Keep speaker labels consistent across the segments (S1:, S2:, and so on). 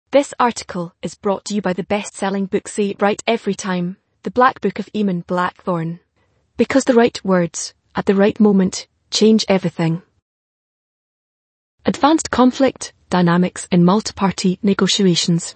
S1: This article is brought to you by the best-selling book Say It Right Every Time, The Black Book of Eamon Blackthorne. Because the right words, at the right moment, change everything. Advanced conflict dynamics in multi-party negotiations.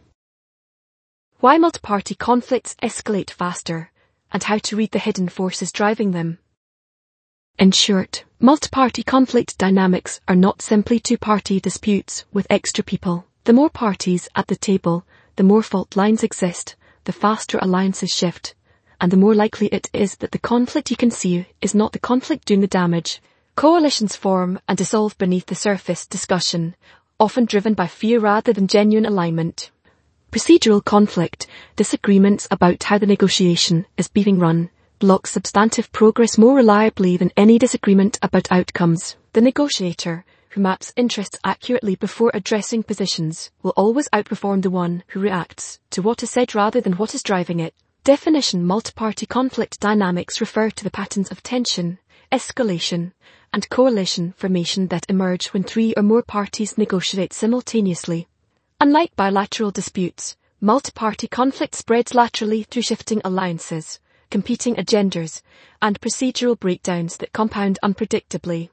S1: Why multi-party conflicts escalate faster, and how to read the hidden forces driving them. In short, multi-party conflict dynamics are not simply two-party disputes with extra people. The more parties at the table, the more fault lines exist, the faster alliances shift, and the more likely it is that the conflict you can see is not the conflict doing the damage. Coalitions form and dissolve beneath the surface discussion, often driven by fear rather than genuine alignment. Procedural conflict, disagreements about how the negotiation is being run, block substantive progress more reliably than any disagreement about outcomes. The negotiator, who maps interests accurately before addressing positions, will always outperform the one who reacts to what is said rather than what is driving it. Definition: multi-party conflict dynamics refer to the patterns of tension, escalation, and coalition formation that emerge when three or more parties negotiate simultaneously. Unlike bilateral disputes, multi-party conflict spreads laterally through shifting alliances, competing agendas, and procedural breakdowns that compound unpredictably.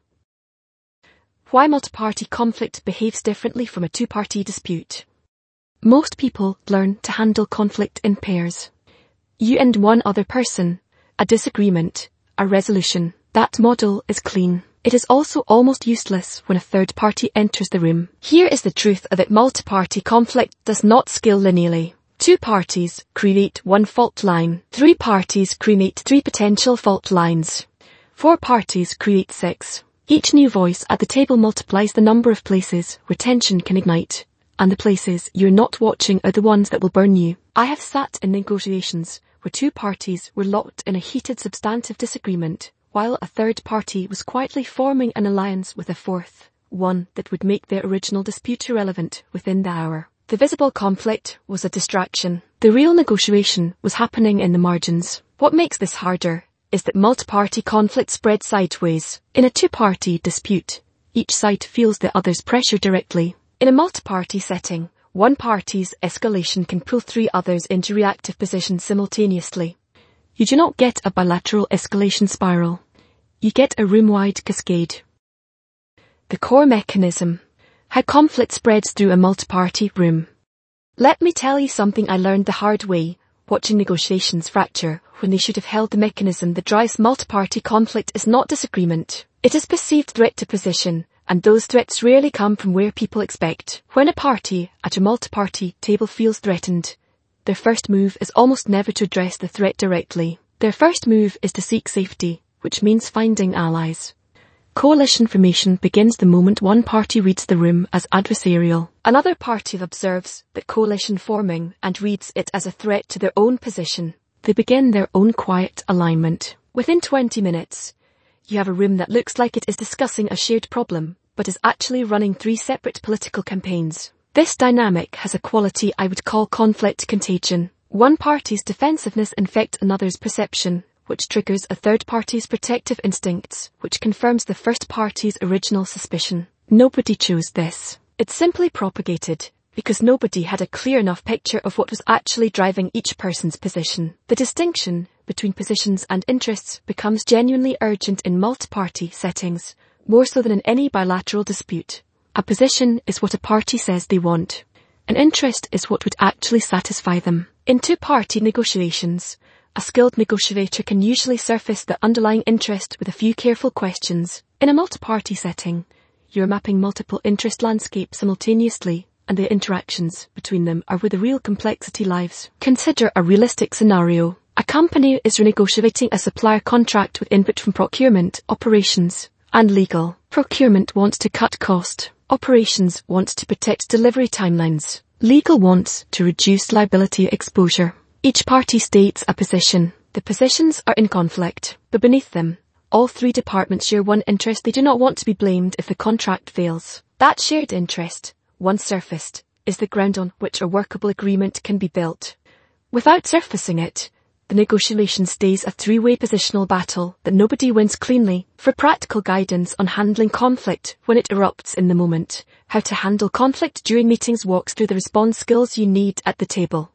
S1: Why multi-party conflict behaves differently from a two-party dispute. Most people learn to handle conflict in pairs. You and one other person, a disagreement, a resolution. That model is clean. It is also almost useless when a third party enters the room. Here is the truth that multi-party conflict does not scale linearly. Two parties create one fault line. Three parties create three potential fault lines. Four parties create six. Each new voice at the table multiplies the number of places where tension can ignite, and the places you're not watching are the ones that will burn you. I have sat in negotiations where two parties were locked in a heated substantive disagreement, while a third party was quietly forming an alliance with a fourth, one that would make their original dispute irrelevant within the hour. The visible conflict was a distraction. The real negotiation was happening in the margins. What makes this harder is that multi-party conflict spreads sideways. In a two-party dispute, each side feels the other's pressure directly. In a multi-party setting, one party's escalation can pull three others into reactive positions simultaneously. You do not get a bilateral escalation spiral. You get a room-wide cascade. The core mechanism. How conflict spreads through a multi-party room. Let me tell you something I learned the hard way, watching negotiations fracture when they should have held. The mechanism that drives multi-party conflict is not disagreement. It is perceived threat to position, and those threats rarely come from where people expect. When a party at a multi-party table feels threatened, their first move is almost never to address the threat directly. Their first move is to seek safety, which means finding allies. Coalition formation begins the moment one party reads the room as adversarial. Another party observes that coalition forming and reads it as a threat to their own position. They begin their own quiet alignment. Within 20 minutes, you have a room that looks like it is discussing a shared problem, but is actually running three separate political campaigns. This dynamic has a quality I would call conflict contagion. One party's defensiveness infects another's perception, which triggers a third party's protective instincts, which confirms the first party's original suspicion. Nobody chose this. It's simply propagated, because nobody had a clear enough picture of what was actually driving each person's position. The distinction between positions and interests becomes genuinely urgent in multi-party settings, more so than in any bilateral dispute. A position is what a party says they want. An interest is what would actually satisfy them. In two-party negotiations, a skilled negotiator can usually surface the underlying interest with a few careful questions. In a multi-party setting, you're mapping multiple interest landscapes simultaneously, and the interactions between them are where the real complexity lies. Consider a realistic scenario. A company is renegotiating a supplier contract with input from procurement, operations, and legal. Procurement wants to cut cost. Operations wants to protect delivery timelines. Legal wants to reduce liability exposure. Each party states a position. The positions are in conflict, but beneath them, all three departments share one interest. They do not want to be blamed if the contract fails. That shared interest, once surfaced, is the ground on which a workable agreement can be built. Without surfacing it, the negotiation stays a three-way positional battle that nobody wins cleanly. For practical guidance on handling conflict when it erupts in the moment, how to handle conflict during meetings walks through the response skills you need at the table.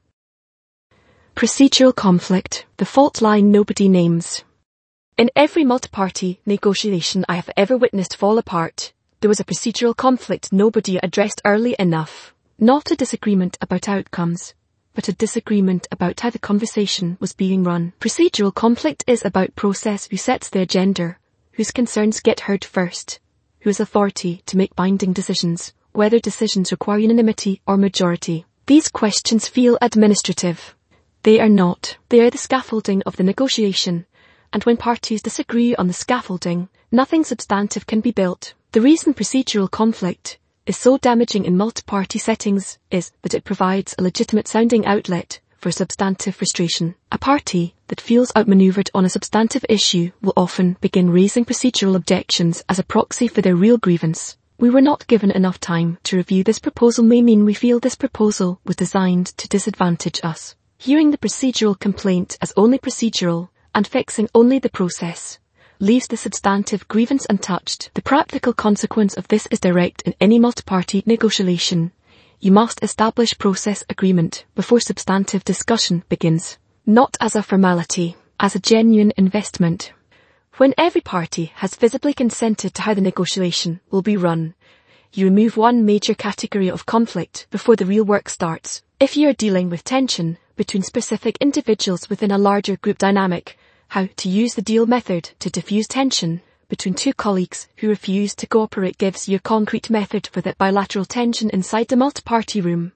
S1: Procedural conflict, the fault line nobody names. In every multi-party negotiation I have ever witnessed fall apart, there was a procedural conflict nobody addressed early enough. Not a disagreement about outcomes, but a disagreement about how the conversation was being run. Procedural conflict is about process, who sets the agenda, whose concerns get heard first, who has authority to make binding decisions, whether decisions require unanimity or majority. These questions feel administrative. They are not. They are the scaffolding of the negotiation, and when parties disagree on the scaffolding, nothing substantive can be built. The reason procedural conflict is so damaging in multi-party settings is that it provides a legitimate sounding outlet for substantive frustration. A party that feels outmaneuvered on a substantive issue will often begin raising procedural objections as a proxy for their real grievance. We were not given enough time to review this proposal may mean we feel this proposal was designed to disadvantage us. Hearing the procedural complaint as only procedural and fixing only the process leaves the substantive grievance untouched. The practical consequence of this is direct in any multi-party negotiation. You must establish process agreement before substantive discussion begins, not as a formality, as a genuine investment. When every party has visibly consented to how the negotiation will be run, you remove one major category of conflict before the real work starts. If you are dealing with tension between specific individuals within a larger group dynamic, how to use the deal method to diffuse tension between two colleagues who refuse to cooperate gives you a concrete method for that bilateral tension inside the multi-party room.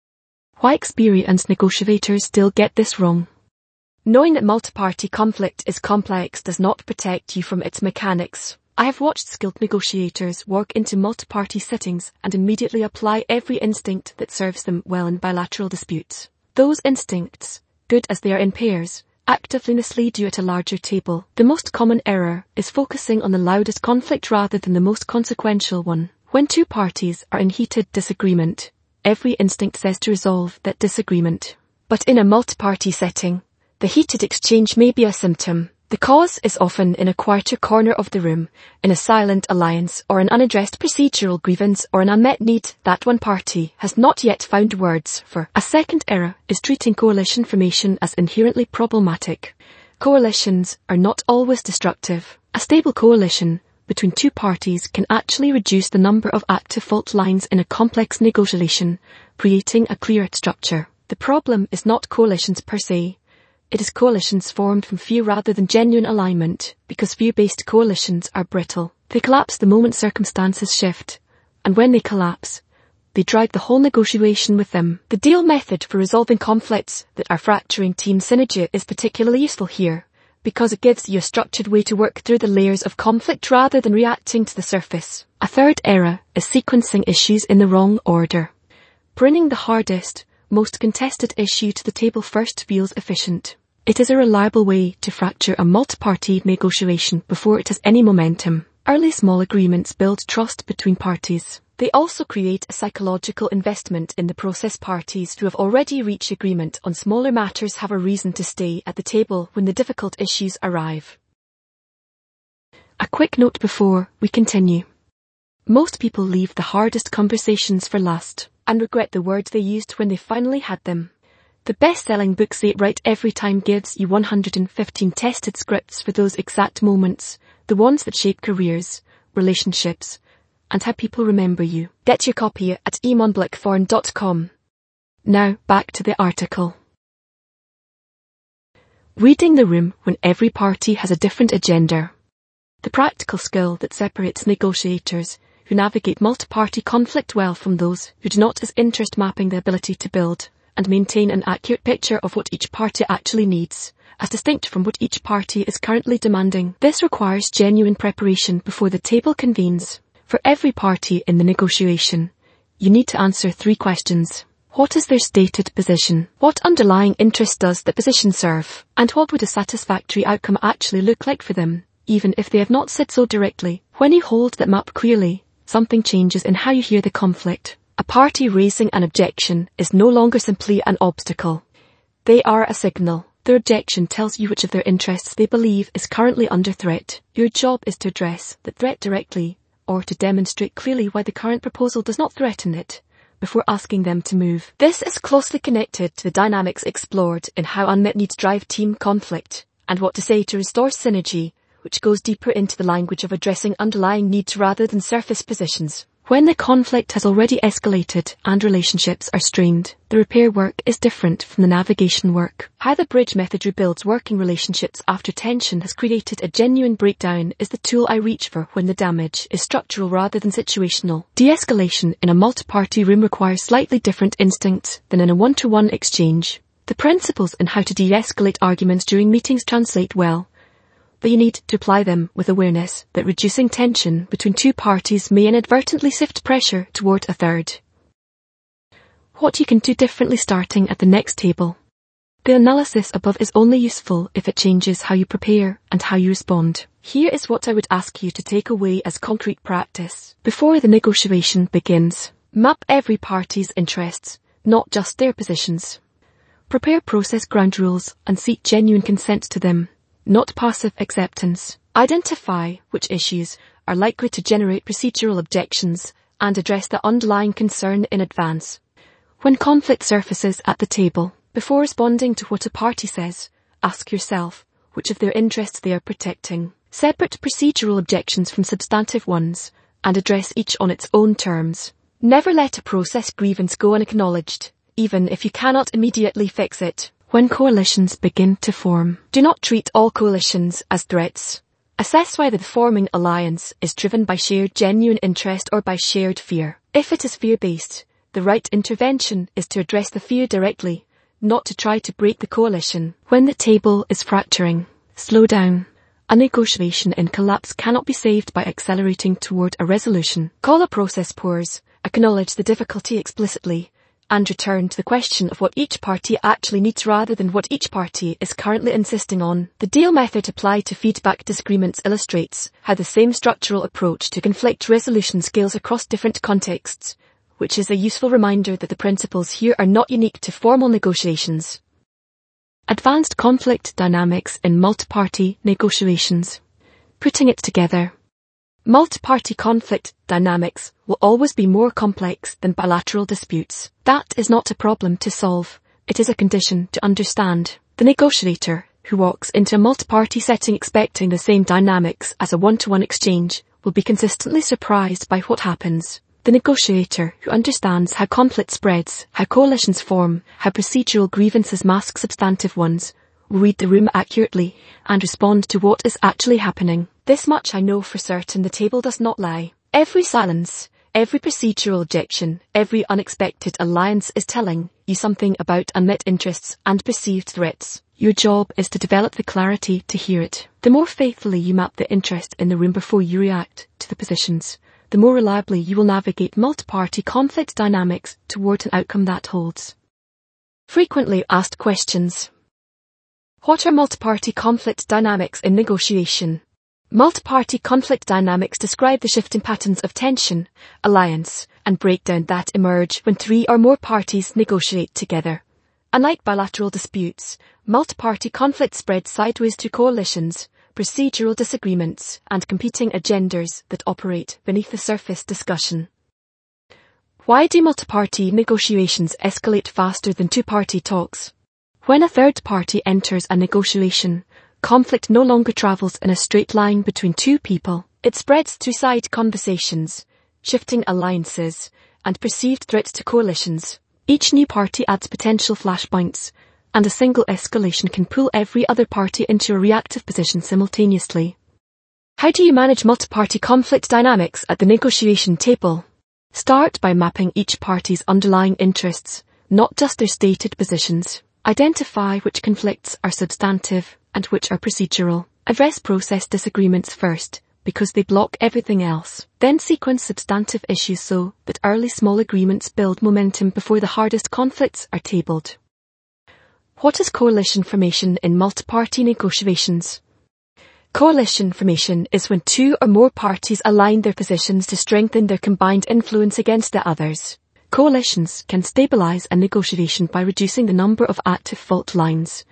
S1: Why experienced negotiators still get this wrong? Knowing that multi-party conflict is complex does not protect you from its mechanics. I have watched skilled negotiators walk into multi-party settings and immediately apply every instinct that serves them well in bilateral disputes. Those instincts, good as they are in pairs, actively mislead you at a larger table. The most common error is focusing on the loudest conflict rather than the most consequential one. When two parties are in heated disagreement, every instinct says to resolve that disagreement. But in a multi-party setting, the heated exchange may be a symptom. The cause is often in a quieter corner of the room, in a silent alliance or an unaddressed procedural grievance or an unmet need that one party has not yet found words for. A second error is treating coalition formation as inherently problematic. Coalitions are not always destructive. A stable coalition between two parties can actually reduce the number of active fault lines in a complex negotiation, creating a clearer structure. The problem is not coalitions per se. It is coalitions formed from fear rather than genuine alignment, because fear-based coalitions are brittle. They collapse the moment circumstances shift, and when they collapse, they drag the whole negotiation with them. The deal method for resolving conflicts that are fracturing team synergy is particularly useful here, because it gives you a structured way to work through the layers of conflict rather than reacting to the surface. A third error is sequencing issues in the wrong order. Bringing the hardest, most contested issue to the table first feels efficient. It is a reliable way to fracture a multi-party negotiation before it has any momentum. Early small agreements build trust between parties. They also create a psychological investment in the process. Parties who have already reached agreement on smaller matters have a reason to stay at the table when the difficult issues arrive. A quick note before we continue. Most people leave the hardest conversations for last and regret the words they used when they finally had them. The best-selling book Say It Right Every Time gives you 115 tested scripts for those exact moments, the ones that shape careers, relationships, and how people remember you. Get your copy at emonblickthorn.com. Now back to the article. Reading the room when every party has a different agenda. The practical skill that separates negotiators who navigate multi-party conflict well from those who do not is interest mapping, the ability to build and maintain an accurate picture of what each party actually needs, as distinct from what each party is currently demanding. This requires genuine preparation before the table convenes. For every party in the negotiation, you need to answer 3 questions. What is their stated position? What underlying interest does that position serve? And what would a satisfactory outcome actually look like for them, even if they have not said so directly? When you hold that map clearly, something changes in how you hear the conflict. A party raising an objection is no longer simply an obstacle. They are a signal. Their objection tells you which of their interests they believe is currently under threat. Your job is to address the threat directly, or to demonstrate clearly why the current proposal does not threaten it, before asking them to move. This is closely connected to the dynamics explored in How Unmet Needs Drive Team Conflict, and What to Say to Restore Synergy, which goes deeper into the language of addressing underlying needs rather than surface positions. When the conflict has already escalated and relationships are strained, the repair work is different from the navigation work. How the bridge method rebuilds working relationships after tension has created a genuine breakdown is the tool I reach for when the damage is structural rather than situational. De-escalation in a multi-party room requires slightly different instincts than in a one-to-one exchange. The principles in how to de-escalate arguments during meetings translate well, but you need to apply them with awareness that reducing tension between two parties may inadvertently shift pressure toward a third. What you can do differently starting at the next table. The analysis above is only useful if it changes how you prepare and how you respond. Here is what I would ask you to take away as concrete practice. Before the negotiation begins, map every party's interests, not just their positions. Prepare process ground rules and seek genuine consent to them, not passive acceptance. Identify which issues are likely to generate procedural objections and address the underlying concern in advance. When conflict surfaces at the table, before responding to what a party says, ask yourself which of their interests they are protecting. Separate procedural objections from substantive ones and address each on its own terms. Never let a process grievance go unacknowledged, even if you cannot immediately fix it. When coalitions begin to form, do not treat all coalitions as threats. Assess whether the forming alliance is driven by shared genuine interest or by shared fear. If it is fear-based, the right intervention is to address the fear directly, not to try to break the coalition. When the table is fracturing, slow down. A negotiation in collapse cannot be saved by accelerating toward a resolution. Call a process pause, acknowledge the difficulty explicitly, and return to the question of what each party actually needs rather than what each party is currently insisting on. The deal method applied to feedback disagreements illustrates how the same structural approach to conflict resolution scales across different contexts, which is a useful reminder that the principles here are not unique to formal negotiations. Advanced conflict dynamics in multi-party negotiations. Putting it together. Multi-party conflict dynamics will always be more complex than bilateral disputes. That is not a problem to solve, it is a condition to understand. The negotiator, who walks into a multi-party setting expecting the same dynamics as a one-to-one exchange, will be consistently surprised by what happens. The negotiator, who understands how conflict spreads, how coalitions form, how procedural grievances mask substantive ones, will read the room accurately and respond to what is actually happening. This much I know for certain: the table does not lie. Every silence, every procedural objection, every unexpected alliance is telling you something about unmet interests and perceived threats. Your job is to develop the clarity to hear it. The more faithfully you map the interest in the room before you react to the positions, the more reliably you will navigate multi-party conflict dynamics toward an outcome that holds. Frequently asked questions. What are multi-party conflict dynamics in negotiation? Multi-party conflict dynamics describe the shifting patterns of tension, alliance, and breakdown that emerge when three or more parties negotiate together. Unlike bilateral disputes, multi-party conflict spreads sideways to coalitions, procedural disagreements, and competing agendas that operate beneath the surface discussion. Why do multi-party negotiations escalate faster than two-party talks? When a third party enters a negotiation, conflict no longer travels in a straight line between two people. It spreads through side conversations, shifting alliances, and perceived threats to coalitions. Each new party adds potential flashpoints, and a single escalation can pull every other party into a reactive position simultaneously. How do you manage multi-party conflict dynamics at the negotiation table? Start by mapping each party's underlying interests, not just their stated positions. Identify which conflicts are substantive and which are procedural. Address process disagreements first, because they block everything else. Then sequence substantive issues so that early small agreements build momentum before the hardest conflicts are tabled. What is coalition formation in multi-party negotiations? Coalition formation is when two or more parties align their positions to strengthen their combined influence against the others. Coalitions can stabilize a negotiation by reducing the number of active fault lines,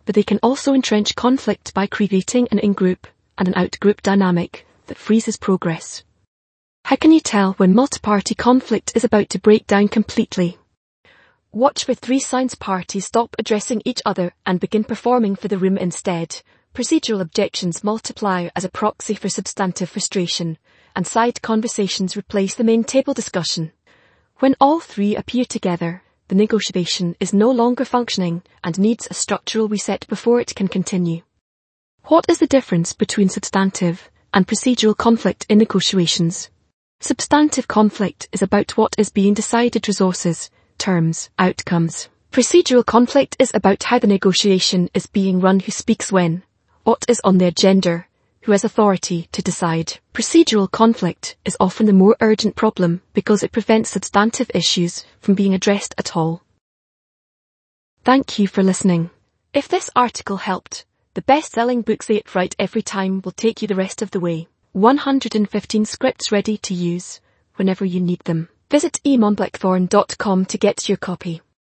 S1: but they can also entrench conflict by creating an in-group and an out-group dynamic that freezes progress. How can you tell when multi-party conflict is about to break down completely? Watch for 3 signs: parties stop addressing each other and begin performing for the room instead. Procedural objections multiply as a proxy for substantive frustration, and side conversations replace the main table discussion. When all 3 appear together, the negotiation is no longer functioning and needs a structural reset before it can continue. What is the difference between substantive and procedural conflict in negotiations? Substantive conflict is about what is being decided: resources, terms, outcomes. Procedural conflict is about how the negotiation is being run, who speaks when, what is on the agenda, who has authority to decide. Procedural conflict is often the more urgent problem because it prevents substantive issues from being addressed at all. Thank you for listening. If this article helped, the best-selling book Say It Right Every Time will take you the rest of the way. 115 scripts ready to use whenever you need them. Visit emonblackthorn.com to get your copy.